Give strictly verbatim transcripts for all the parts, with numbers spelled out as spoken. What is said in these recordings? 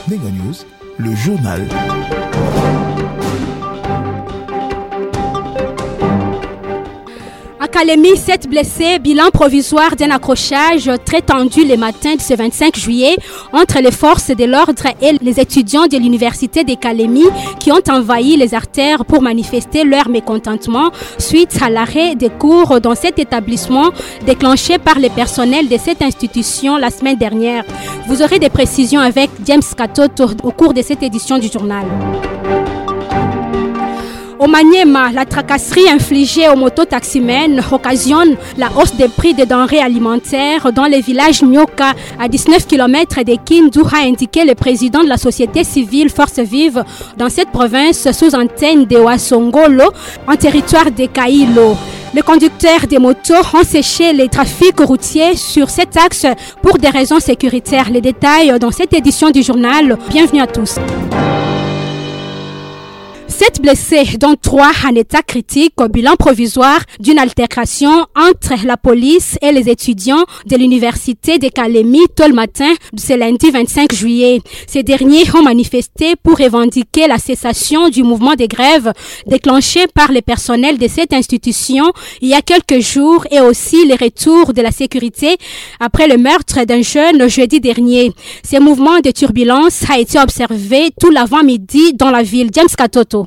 Nega News, le journal. À Kalemi, sept blessés, bilan provisoire d'un accrochage très tendu le matin de ce vingt-cinq juillet entre les forces de l'ordre et les étudiants de l'université de Kalemi qui ont envahi les artères pour manifester leur mécontentement suite à l'arrêt des cours dans cet établissement déclenché par le personnel de cette institution la semaine dernière. Vous aurez des précisions avec James Katoto au cours de cette édition du journal. Au Maniema, la tracasserie infligée aux mototaximens occasionne la hausse des prix des denrées alimentaires dans les villages Nyoka, à dix-neuf kilomètres de Kindu, a indiqué le président de la société civile Force Vive dans cette province sous antenne de Wasongolo, en territoire de Kailo. Les conducteurs des motos ont séché les trafics routiers sur cet axe pour des raisons sécuritaires. Les détails dans cette édition du journal. Bienvenue à tous. Sept blessés, dont trois en état critique, au bilan provisoire d'une altercation entre la police et les étudiants de l'université de Kalemi tôt le matin de ce lundi vingt-cinq juillet. Ces derniers ont manifesté pour revendiquer la cessation du mouvement de grève déclenché par le personnel de cette institution il y a quelques jours et aussi le retour de la sécurité après le meurtre d'un jeune jeudi dernier. Ce mouvement de turbulence a été observé tout l'avant-midi dans la ville. James Katoto.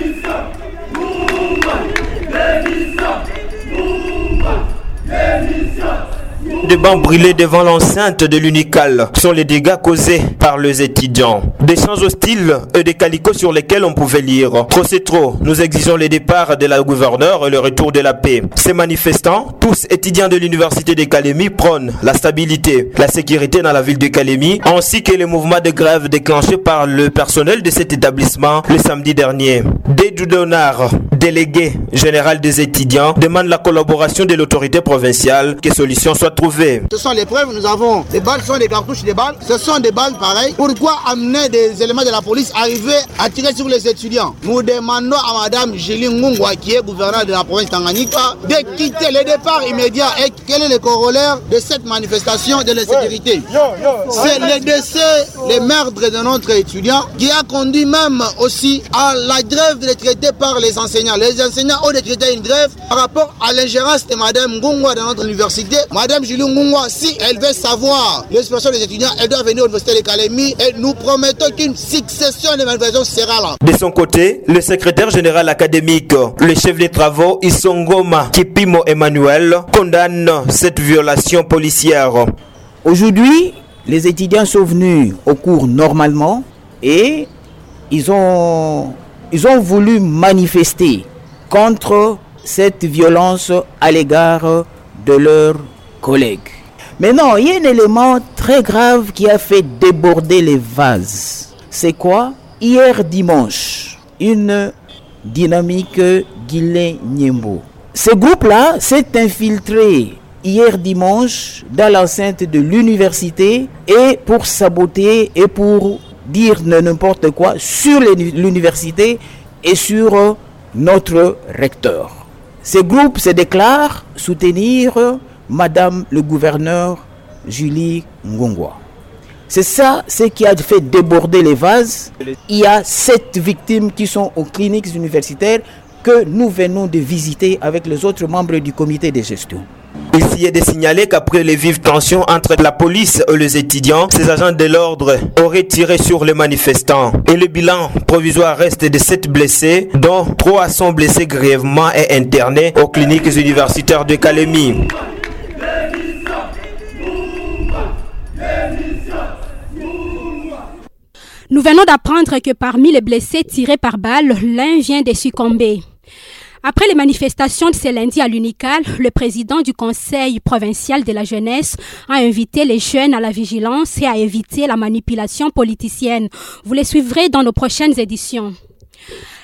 Des bancs brûlés devant l'enceinte de l'Unical sont les dégâts causés par les étudiants. Des champs hostiles et des calicots sur lesquels on pouvait lire « Trop c'est trop, nous exigeons le départ de la gouverneure et le retour de la paix ». Ces manifestants, tous étudiants de l'université de Kalemi, prônent la stabilité, la sécurité dans la ville de Kalemi, ainsi que les mouvements de grève déclenchés par le personnel de cet établissement le samedi dernier. Dédou Donard, délégué général des étudiants, demande la collaboration de l'autorité provinciale, que solution soit trouvée. Ce sont les preuves, nous avons des balles, ce sont des cartouches des balles, ce sont des balles pareilles. Pourquoi amener des éléments de la police arriver à tirer sur les étudiants? Nous demandons à Madame Julie Ngungwa, qui est gouverneure de la province Tanganyika, de quitter le départ immédiat. Et quel est le corollaire de cette manifestation de l'insécurité? C'est le décès, le meurtre de notre étudiant qui a conduit même aussi à la grève décrétée par les enseignants. Les enseignants ont décrété une grève par rapport à l'ingérence de Madame Ngungwa dans notre université. Madame Julie Ngungwa, si elle veut savoir l'expression des étudiants, elle doit venir au université de Kalemi et nous promettons qu'une succession de manifestations sera là. De son côté, le secrétaire général académique, le chef des travaux Isongoma Kipimo Emmanuel, condamne cette violation policière. Aujourd'hui, les étudiants sont venus au cours normalement et ils ont, ils ont voulu manifester contre cette violence à l'égard de leurs collègues. Mais non, il y a un élément très grave qui a fait déborder les vases. C'est quoi? Hier dimanche, une dynamique Guilé-Niembo. Ce groupe-là s'est infiltré hier dimanche dans l'enceinte de l'université et pour saboter et pour dire n'importe quoi sur l'université et sur notre recteur. Ce groupe se déclare soutenir Madame le gouverneur Julie Ngungwa. C'est ça ce qui a fait déborder les vases. Il y a sept victimes qui sont aux cliniques universitaires que nous venons de visiter avec les autres membres du comité de gestion. Il est de signaler qu'après les vives tensions entre la police et les étudiants, ces agents de l'ordre auraient tiré sur les manifestants. Et le bilan provisoire reste de sept blessés, dont trois sont blessés grièvement et internés aux cliniques universitaires de Kalemi. Nous venons d'apprendre que parmi les blessés tirés par balle, l'un vient de succomber. Après les manifestations de ce lundi à l'Unical, le président du Conseil provincial de la jeunesse a invité les jeunes à la vigilance et à éviter la manipulation politicienne. Vous les suivrez dans nos prochaines éditions.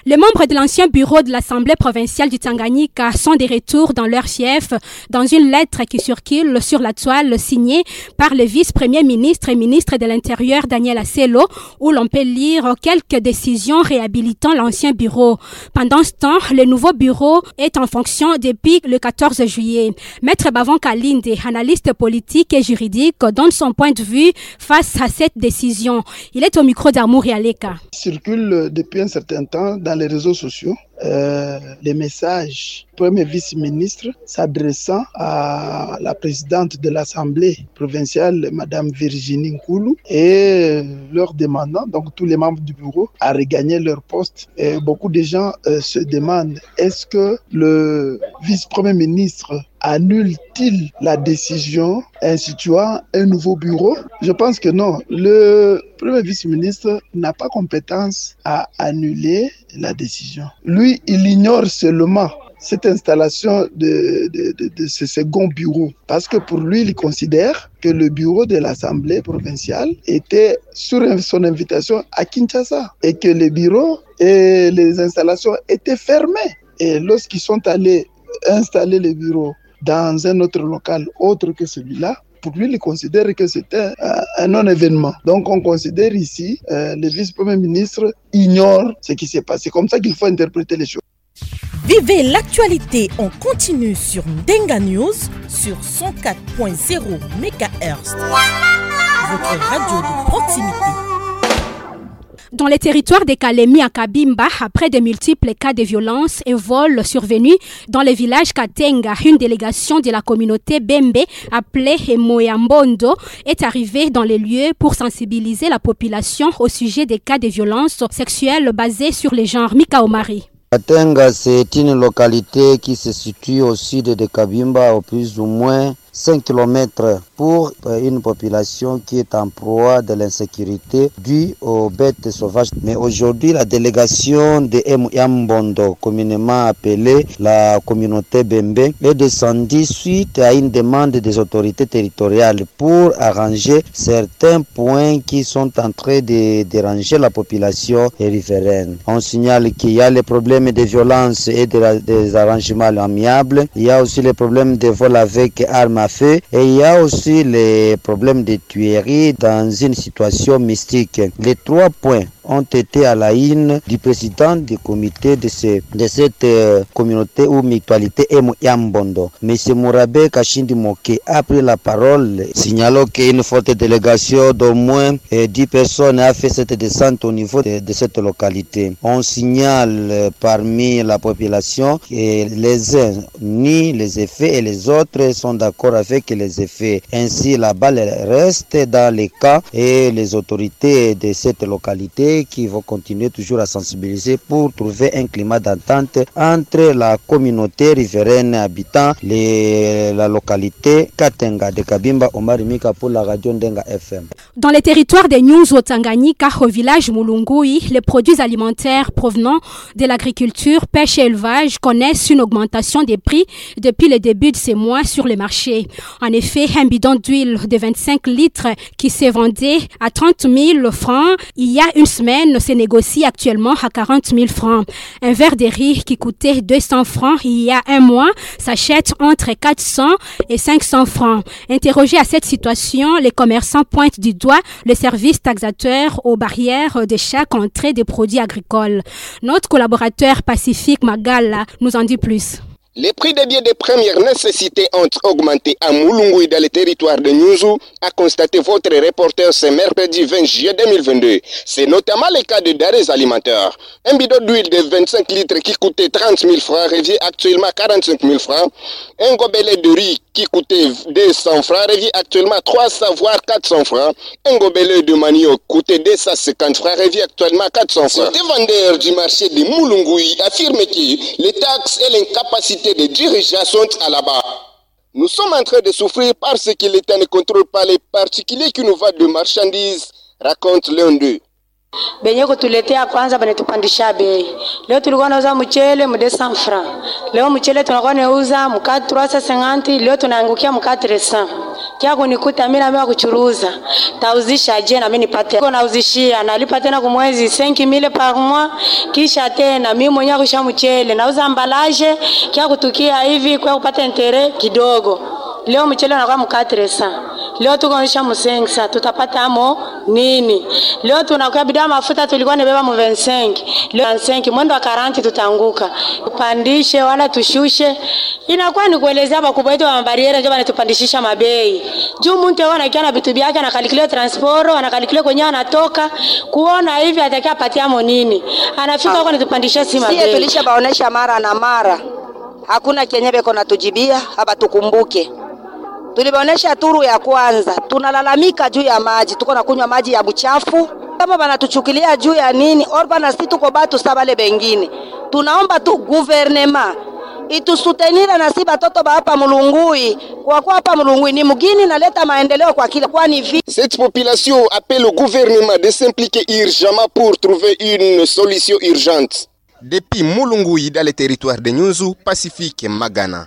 Les membres de l'ancien bureau de l'Assemblée provinciale du Tanganyika sont de retour dans leur fief dans une lettre qui circule sur la toile signée par le vice-premier ministre et ministre de l'Intérieur Daniel Asselo, où l'on peut lire quelques décisions réhabilitant l'ancien bureau. Pendant ce temps, le nouveau bureau est en fonction depuis le quatorze juillet. Maître Bavon Kalinde, analyste politique et juridique, donne son point de vue face à cette décision. Il est au micro d'Amour Yaleka. Circule depuis un certain temps dans les réseaux sociaux euh, les messages du premier vice-ministre s'adressant à la présidente de l'Assemblée provinciale, Madame Virginie Nkoulou, et leur demandant, donc tous les membres du bureau, à regagner leur poste. Et beaucoup de gens euh, se demandent, est-ce que le vice-premier ministre annule-t-il la décision instituant un nouveau bureau? Je pense que non. Le premier vice-ministre n'a pas compétence à annuler la décision. Lui, il ignore seulement cette installation de, de, de, de ce second bureau. Parce que pour lui, il considère que le bureau de l'Assemblée provinciale était sur son invitation à Kinshasa et que les bureaux et les installations étaient fermés. Et lorsqu'ils sont allés installer les bureaux dans un autre local autre que celui-là, pour lui, il considère que c'était un non-événement. Donc, on considère ici, euh, le vice-premier ministre ignore ce qui s'est passé. C'est comme ça qu'il faut interpréter les choses. Vivez l'actualité en continu sur Ndenga News sur cent quatre point zéro mégahertz. Votre radio de proximité. Dans les territoires des Kalemi à Kabimba, après de multiples cas de violence et vols survenus dans le village Katenga, une délégation de la communauté Bembe, appelée Moyambondo, est arrivée dans les lieux pour sensibiliser la population au sujet des cas de violence sexuelle basés sur les genres. Mika Omari. Katenga, c'est une localité qui se situe au sud de Kabimba, au plus ou moins cinq kilomètres, pour une population qui est en proie de l'insécurité due aux bêtes sauvages. Mais aujourd'hui, la délégation de Moyambondo, communément appelée la communauté Bembe, est descendue suite à une demande des autorités territoriales pour arranger certains points qui sont en train de déranger la population riveraine. On signale qu'il y a les problèmes de violence et de la, des arrangements amiables. Il y a aussi les problèmes de vol avec armes à feu. Et il y a aussi les problèmes de tuerie dans une situation mystique. Les trois points ont été à la une du président du comité de, ce, de cette euh, communauté ou mutualité Moyambondo. M. Mourabe Kachindi Moke a pris la parole, signalant qu'une forte délégation d'au moins euh, dix personnes a fait cette descente au niveau de, de cette localité. On signale euh, parmi la population que les uns nient les effets et les autres sont d'accord avec les effets. Ainsi, la balle reste dans les cas et les autorités de cette localité qui vont continuer toujours à sensibiliser pour trouver un climat d'entente entre la communauté riveraine habitant les, la localité Katenga de Kabimba. Omar Mika pour la radio Ndenga F M. Dans les territoires des News au Tanganyika, au village Mulungui, les produits alimentaires provenant de l'agriculture, pêche et élevage connaissent une augmentation des prix depuis le début de ces mois sur les marchés. En effet, un bidon d'huile de vingt-cinq litres qui s'est vendu à trente mille francs il y a une semaine se négocie actuellement à quarante mille francs. Un verre de riz qui coûtait deux cents francs il y a un mois s'achète entre quatre cents et cinq cents francs. Interrogé à cette situation, les commerçants pointent du doigt le service taxateur aux barrières de chaque entrée des produits agricoles. Notre collaborateur Pacifique Magala nous en dit plus. Les prix des biens de première nécessité ont augmenté à Mulungu dans le territoire de Nyuzu, a constaté votre reporter ce mercredi vingt juillet deux mille vingt-deux. C'est notamment le cas de denrées alimentaires. Un bidon d'huile de vingt-cinq litres qui coûtait trente mille francs revient actuellement quarante-cinq mille francs. Un gobelet de riz qui coûtait deux cents francs revient actuellement trois cents voire quatre cents francs. Un gobelet de manioc coûtait deux cent cinquante francs revient actuellement quatre cents francs. Les vendeurs du marché de Mulungu affirment que les taxes et l'incapacité des dirigeants sont à la barre. Nous sommes en train de souffrir parce que l'État ne contrôle pas les particuliers qui nous vendent de marchandises, raconte l'un d'eux. benye kutuletea kwanza banetupandisha bei. Leo tulikuwa nauza mchele mu deux cents francs. Leo mchele tunakuwa nauza mka trois cent cinquante, leo tunaangukia mka tres cents. Kia kunikuta mimi na mimi kuchuruza. Tauzisha je na mimi nipate. Niko nauzishia nalipa tena kwa mwezi cinq mille par mois, kisha tena mimi mwenyewe kusha mchele nauza emballage kia kutukia hivi kwa kupata interet kidogo. Leo mchele unakuwa mka tres cents. Leo tukonisha musengsa tutapata amo nini? Leo tunakuwa bidhaa mafuta tulikuwa nebeba mu vingt-cinq. Leo vingt-cinq mwendo wa quarante tutaanguka. Tupandishe wala tushushe. Inakuwa ni kuelezea bakubwa wetu wa bariere ndio banatupandishisha mabei. Juu mtu yeye anakiana vitu vyake ana calculate transport, ana calculate kwenye anatoka kuona hivi atakia patia amo nini. Anafika huko anatupandisha si mabei. Sisi tulishabaonesha mara na mara. Hakuna kenyebe kona tujibia haba tukumbuke. Tulibaonesha turu ya kwanza, tunalalamika juu ya maji, tuko na kunywa maji ya buchafu. Kama banatuchukilia juu ya nini, orba na sisi tuko batu sabale bengine. Tunaomba tu gouvernement itusutenira na si batoto ba hapa Mulungui. Kwa kwa hapa Mulungui ni mugini na leta maendeleo kwa kila kwa ni vi. Cette population appelle au gouvernement de s'impliquer urgemment pour trouver une solution urgente. Depuis Mulungui dans le territoire de Nyunzu, Pacifique Magana.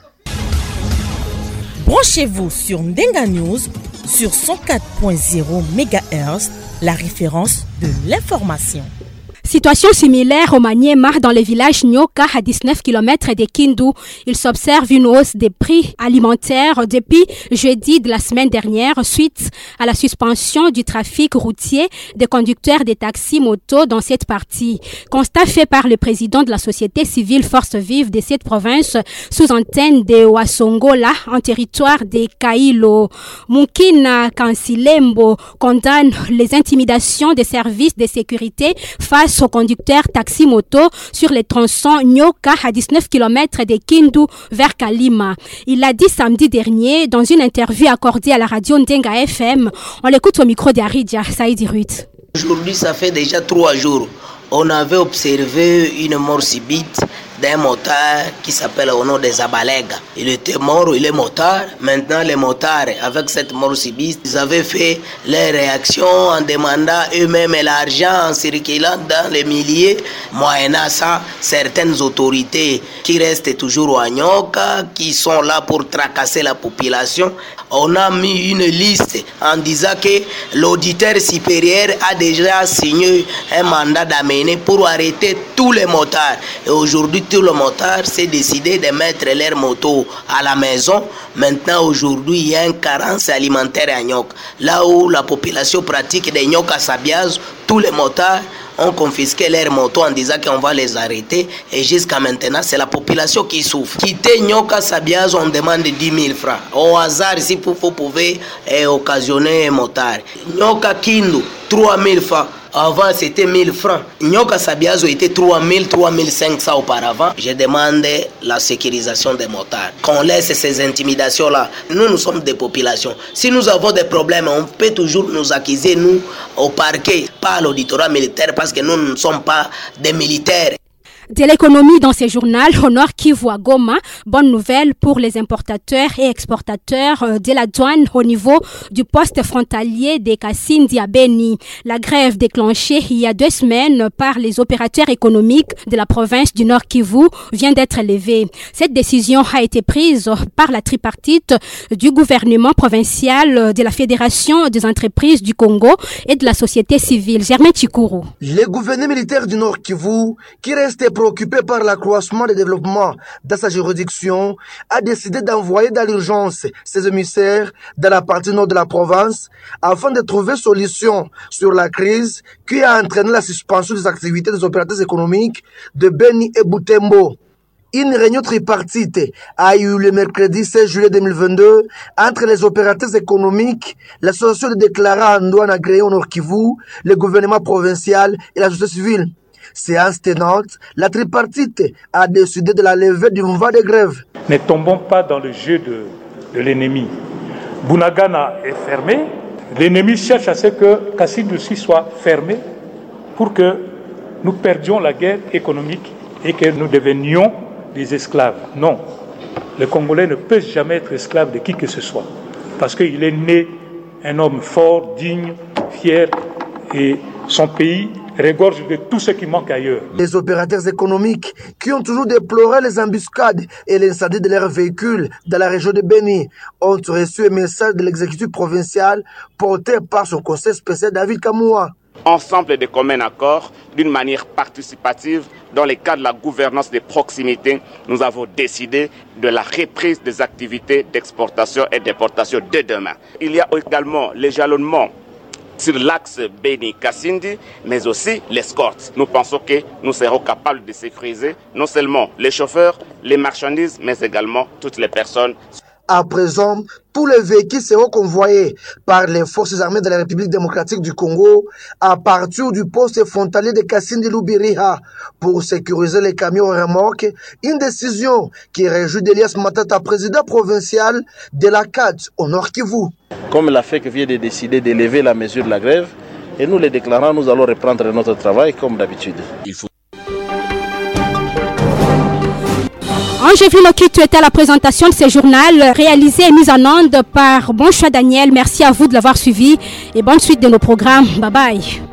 Branchez-vous sur Ndenga News sur cent quatre point zéro mégahertz, la référence de l'information. Situation similaire au Maniema dans le village Nyoka à dix-neuf kilomètres de Kindu. Il s'observe une hausse des prix alimentaires depuis jeudi de la semaine dernière suite à la suspension du trafic routier des conducteurs des taxis motos dans cette partie. Constat fait par le président de la société civile Force Vive de cette province sous antenne de Wasongola en territoire de Kailo. Mukina Kansilembo condamne les intimidations des services de sécurité face aux conducteurs taxi-moto sur les tronçons Nyoka à dix-neuf kilomètres de Kindu vers Kalima. Il l'a dit samedi dernier dans une interview accordée à la radio Ndenga F M. On l'écoute au micro d'Aridja Saïdi Ruth. Aujourd'hui, ça fait déjà trois jours. On avait observé une mort subite d'un motard qui s'appelle au nom des Abalega. Il était mort, il est motard. Maintenant, les motards, avec cette mort subite, ils avaient fait leur réaction en demandant eux-mêmes l'argent, en circulant dans les milliers. Moyennant ça, certaines autorités qui restent toujours à Nyoka, qui sont là pour tracasser la population, on a mis une liste en disant que l'auditeur supérieur a déjà signé un mandat d'amener pour arrêter tous les motards. Et aujourd'hui, tout le motard s'est décidé de mettre leur moto à la maison. Maintenant, aujourd'hui, il y a une carence alimentaire à Nyoka. Là où la population pratique de Nyoka Sabiaz, tous les motards ont confisqué leurs motos en disant qu'on va les arrêter. Et jusqu'à maintenant, c'est la population qui souffre. Quitter Nyoka Sabiaz, on demande dix mille francs. Au hasard, si vous pouvez eh, occasionner un motard. Nyoka Kindu, trois mille francs. Avant, c'était mille francs. Nyoka Sabiazo était trois mille, trois mille cinq cents auparavant. Je demande la sécurisation des motards. Qu'on laisse ces intimidations-là. Nous, nous sommes des populations. Si nous avons des problèmes, on peut toujours nous accuser, nous, au parquet, pas à l'auditorat militaire, parce que nous ne sommes pas des militaires. De l'économie dans ce journal, au Nord Kivu à Goma, bonne nouvelle pour les importateurs et exportateurs de la douane au niveau du poste frontalier de Kasindi à Beni. La grève déclenchée il y a deux semaines par les opérateurs économiques de la province du Nord Kivu vient d'être levée. Cette décision a été prise par la tripartite du gouvernement provincial, de la Fédération des entreprises du Congo et de la société civile. Germain Chikuru. Le gouvernement militaire du Nord Kivu, qui restait préoccupé par l'accroissement des développements dans sa juridiction, a décidé d'envoyer dans l'urgence ses émissaires dans la partie nord de la province afin de trouver solution sur la crise qui a entraîné la suspension des activités des opérateurs économiques de Beni et Butembo. Une réunion tripartite a eu le mercredi seize juillet deux mille vingt-deux entre les opérateurs économiques, l'association de déclarants en douane agréée au Nord Kivu, le gouvernement provincial et la société civile. Séance tenante, la tripartite a décidé de la levée du mouvement de grève. Ne tombons pas dans le jeu de, de l'ennemi. Bunagana est fermé. L'ennemi cherche à ce que Kasindi aussi soit fermé pour que nous perdions la guerre économique et que nous devenions des esclaves. Non, le Congolais ne peut jamais être esclave de qui que ce soit parce qu'il est né un homme fort, digne, fier et son pays regorge de tout ce qui manque ailleurs. Les opérateurs économiques qui ont toujours déploré les embuscades et l'incendie de leurs véhicules dans la région de Beni ont reçu un message de l'exécutif provincial porté par son conseil spécial David Kamoua. Ensemble de communs accords, d'une manière participative, dans le cadre de la gouvernance des proximités, nous avons décidé de la reprise des activités d'exportation et d'importation de demain. Il y a également les jalonnements sur l'axe Beni-Kassindi, mais aussi l'escorte. Nous pensons que nous serons capables de sécuriser non seulement les chauffeurs, les marchandises, mais également toutes les personnes. À présent, tous les véhicules seront convoyés par les forces armées de la République démocratique du Congo à partir du poste frontalier de Kassindi Lubiriha pour sécuriser les camions remorques. Une décision qui réjouit Elias Matata, président provincial de la C A D au Nord Kivu. Comme la F E C vient de décider d'élever la mesure de la grève, et nous les déclarons, nous allons reprendre notre travail comme d'habitude. Il faut... Angeville Okitu était à la présentation de ce journal réalisé et mis en onde par Bonchois Daniel. Merci à vous de l'avoir suivi et bonne suite de nos programmes. Bye bye.